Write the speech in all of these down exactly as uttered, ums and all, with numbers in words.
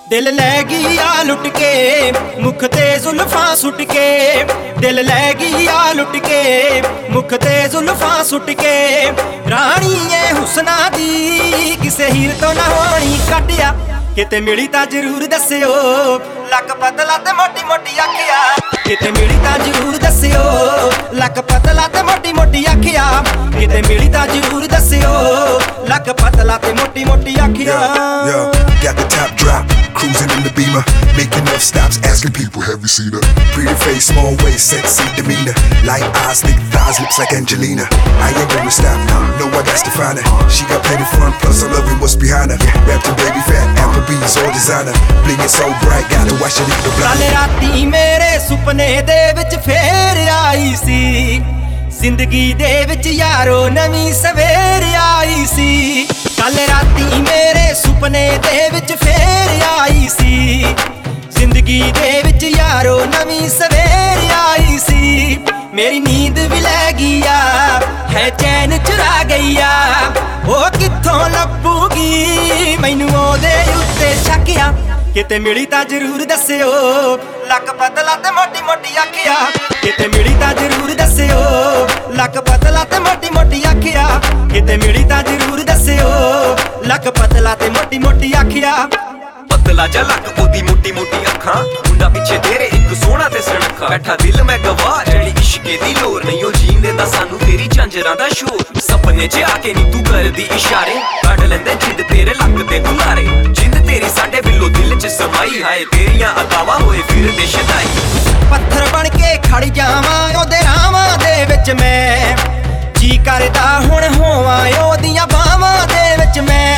दिल लै गई आ लुट के मुख ते जुल्फां सुट के दिल लै गई आ लुट के मुख ते जुल्फां सुट के रानी ए हुस्ना दी किसे हीर तो ना होनी कटिया किते मिली तां जरूर दस्सियो लक पतला ते मोटी मोटी अखिया किते मिली तां जरूर दस्सियो लक पतला ते मोटी मोटी अखिया किते मिली तां जरूर दस्सियो लक पतला ते मोटी मोटी अखिया Yo, got the top drop, cruising in the Beamer, making enough stops, asking people, have you seen her? Pretty face, small waist, sexy demeanor, light eyes, thick thighs, lips like Angelina. I ain't gonna stop, no, I got to find her. She got plenty fun, plus I'm loving what's behind her. Wrapped in baby fat, Applebee's, all designer, blingin' so bright, gotta watch it in the blind. कल राती मेरे सुपने दे विच फेर आई सी जिंदगी दे विच यारो नवीं सवेर आई सी कल राती मेरे सुपने दे विच फेर आई सी जिंदगी दे विच यारो नवीं सवेर आई सी मेरी नींद भी लै गईया है चैन चुरा गईया ओ कित्थों लभूगी मैनू ओदे उत्ते शक्किया किते मिली तां जरूर दस्सियो लक पतला ते मोटी मोटी अखिया किते मिली तां जरूर दस्सियो लक पतला ते मोटी मोटी अखिया किते मिली तां जरूर दस्सियो लक पतला ते मोटी मोटी अखिया पतला जा लक ओदी मोटी मोटी अखां मुंडा पिछे तेरे एक सोहना ते सणखा बैठा दिल मैं गवा जेड़ी इश्के दी लोर नहीं ओ जींदे दा सानू तेरी झांजरां दा शोर सपने च आके नी तू करदी इशारे कढ लैंदे जिंद तेरे लक दे गुलारे जिंद तेरी साडे बिलो दिल च समाई हाय तेरियां अदावां होए फिर दे शदाई पत्थर बन के खड़ जावां ओदे रावां दे विच मैं जी करदा हुण होवां ओदियां बावां दे विच मैं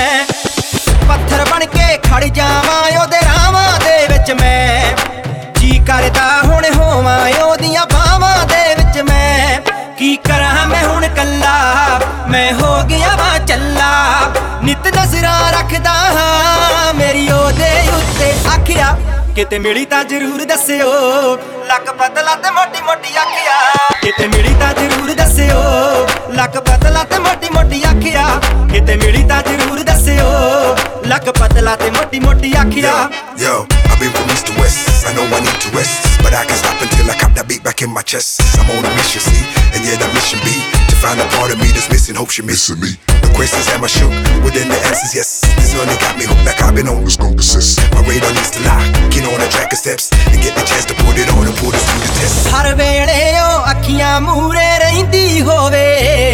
पत्थर बन के खड़ जावां ओदे रावां दे विच मैं जी करदा हुण होवां ओदियां बावां दे विच मैं की करां मैं हुण कल्ला मैं हो गया वां चल्ला नित नजरां रखदा हां मेरी ओदे उत्ते अखिया किते मिली तां जरूर दस्सियो लक पतला ते मोटी मोटी अखिया किते मिली तां जरूर दस्सियो लक पतला ते मोटी मोटी अखिया किते मिली तां जरूर दस्सियो लक पतला ते मोटी मोटी अखिया Yo, I've been from east to west, I know I need to rest, but I can't stop until I cop that beat back in my chest. I'm on a mission, see, and yeah, that mission be to find a part of me that's missing, hope she missing me. The questions have my shook, within the answers, yes. This only got me hooked like I've been on this go desist. My radar needs to lock, get on a track of steps, and get the chance to put it on and put us through the test. हर वेले ओ अखियां मूरे रहिंदी होवे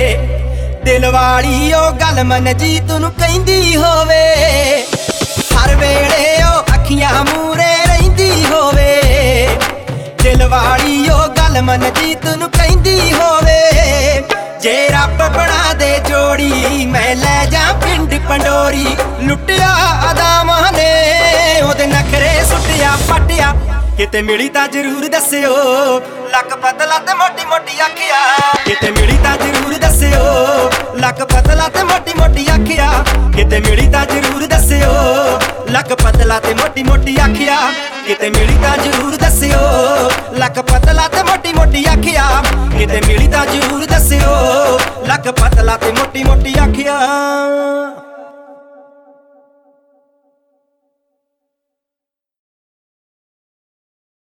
दिल वाली ओ गल मन जी तूं कहंदी होवे हर वेले ओ अखियां मूरे रहिंदी होवे दिल वाली ओ गल मन जी तूं कहंदी होवे जे रब बना दे जोड़ी मैं ले जा पिंड पंडोरी लुटिया अदावां ने ओदे नखरे सुटिया पटिया किते मिली तां जरूर दस्सियो लक पतला ते मोटी मोटी अखिया किते मिली तां जरूर दस्सियो लक पतला ते मोटी मोटी अखिया किते मिली तां जरूर दस्सियो लक पतला ते मोटी मोटी अखिया किते मिली तां जरूर दस्सियो लक पतला ते मोटी मोटी अखिया किते मिली तां जरूर दस्सियो लक पतला ते मोटी मोटी अखिया।